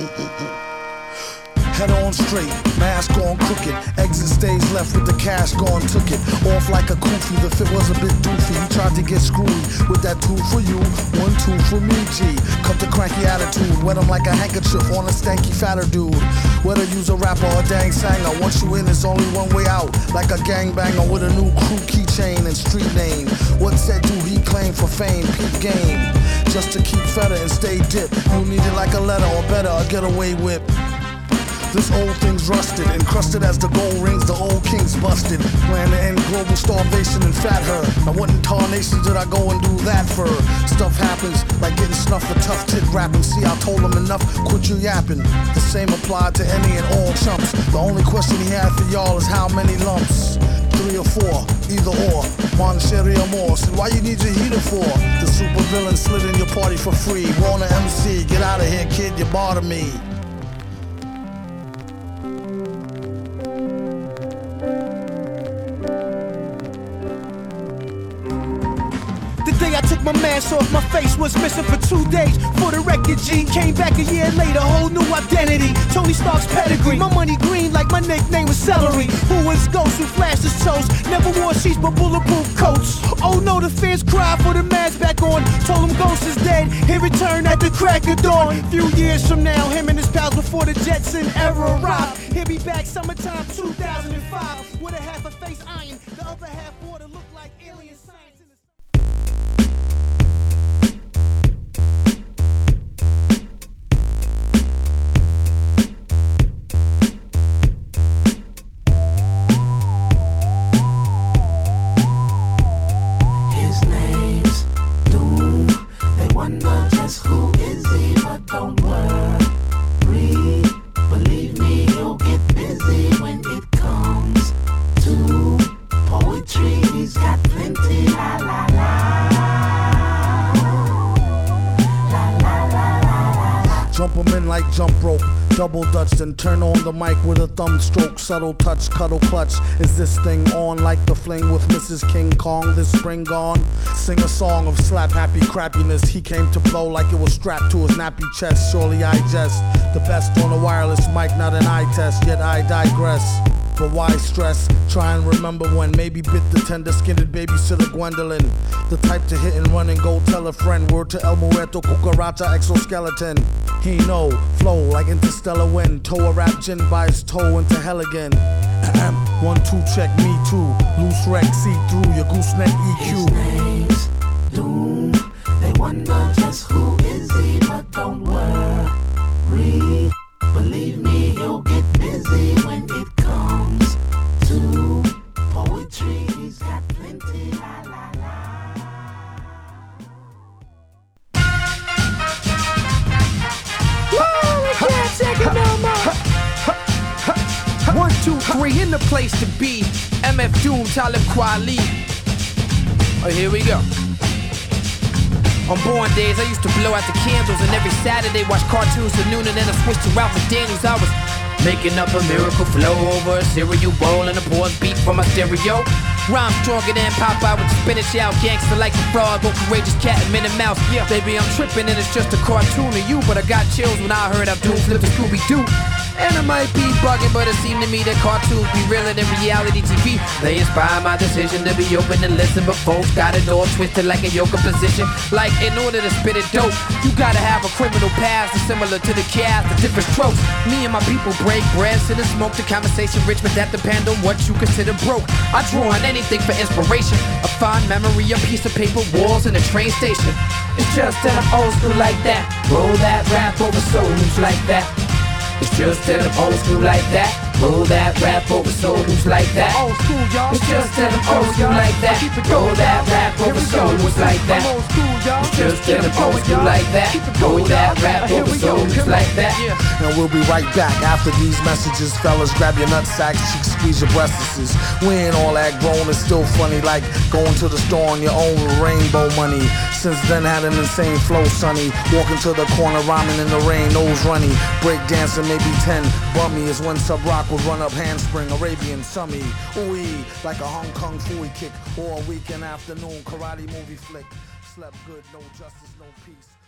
Head on straight, mask on crooked. Exit stage left with the cash gone, took it. Off like a kufi, the fit was a bit doofy. He tried to get screwy with that 2 for you, 1, 2 for me, G. Cut the cranky attitude, wet him like a handkerchief on a stanky fatter dude. Whether use a rapper or dang sanger, once you in, it's only one way out. Like a gangbanger with a new crew keychain and street name. What said do he claim for fame? Peep game. Just to keep fedder and stay dip. You need it like a letter or better, a getaway whip. This old thing's rusted, encrusted as the gold rings, the old king's busted. Plan to end global starvation and fat her. Now what in tarnation did I go and do that for? Stuff happens, like getting snuffed for tough tit rapping. See, I told him enough, quit you yapping. The same applied to any and all chumps. The only question he had for y'all is how many lumps? 3 or 4, either or. Mon Sherry or more. So why you need your heater for? The super villain slid in your party for free. Warner MC, get out of here, kid, you bother me. I took my mask off, my face was missing for 2 days. For the record, G came back a year later, whole new identity. Tony Stark's pedigree, my money green like my nickname was Celery. Who was Ghost who flashed his toes? Never wore sheets but bulletproof coats. Oh no, the fans cried for the mask back on. Told him Ghost is dead, he returned at the crack of dawn. Few years from now, him and his pals before the Jetson era arrived. He'll be back summertime 2005 with a half a face iron, the other half water look like alien science. Who is he? But don't worry. Believe me, he'll get busy when it comes to poetry. He's got plenty. La la la. La la la la la. Jump 'em in like jump rope. Double dutch, then turn on the mic with a thumb stroke. Subtle touch, cuddle clutch. Is this thing on like the fling with Mrs. King Kong this spring gone? Sing a song of slap happy crappiness. He came to blow like it was strapped to his nappy chest. Surely I jest. The best on a wireless mic, not an eye test. Yet I digress. But why stress? Try and remember when maybe bit the tender-skinned babysitter Gwendolyn. The type to hit and run and go tell a friend. Word to El Muerto, cucaracha, exoskeleton. He know, flow like interstellar wind. Toe a rap gin by his toe into hell again. 1, 2, check me too. Loose wreck, see through your gooseneck EQ. His name's Doom. They wonder just who is he, but don't worry. Believe me, he'll get busy when it comes to poetry. He's got plenty. La la la. Woo, we can't take it no more. 1, 2, 3 in the place to be. MF Doom, Talib Kweli. Oh, here we go. On born days, I used to blow out the candles, and every Saturday watch cartoons till noon, and then I switched to Ralph McDaniels. I was making up a miracle flow over a cereal bowl and a pause beat from my stereo. Rhyme stronger than Popeye with the spinach out. Gangster like the frog, but courageous cat and Minnie Mouse. Yeah, baby, I'm tripping and it's just a cartoon of you, but I got chills when I heard Abdul flip the Scooby-Doo. And I might be bugging, but it seemed to me that cartoons be realer than reality TV. They inspire my decision to be open and listen, but folks got it all twisted like a yoga position. Like in order to spit it dope, you gotta have a criminal past that's similar to the cast, the different strokes. Me and my people break bread, sit and smoke the conversation rich, but that depend on what you consider broke. I draw on anything for inspiration, a fond memory, a piece of paper, walls, and a train station. It's just that I'm old school like that. Roll that rap over souls like that. It's just that I'm old school like that. Roll that rap over souls like that. Old school, y'all. It's just that I'm old school like that. Roll that rap over souls like that. I'm old school, y'all. It's just that I'm old school like that. Roll that rap over souls like that. And we'll be right back after these messages. Fellas, grab your nutsacks, cheeks, squeeze your breasts. We ain't all that grown, it's still funny. Like going to the store on your own with rainbow money. Since then had an insane flow, sonny. Walking to the corner, rhyming in the rain, nose runny. Break dancing, maybe 10. Bummy is when Sub Rock would run up handspring, Arabian summy. Ooh-wee, like a Hong Kong Fooey kick. Or a weekend afternoon karate movie flick. Slept good, no justice, no peace.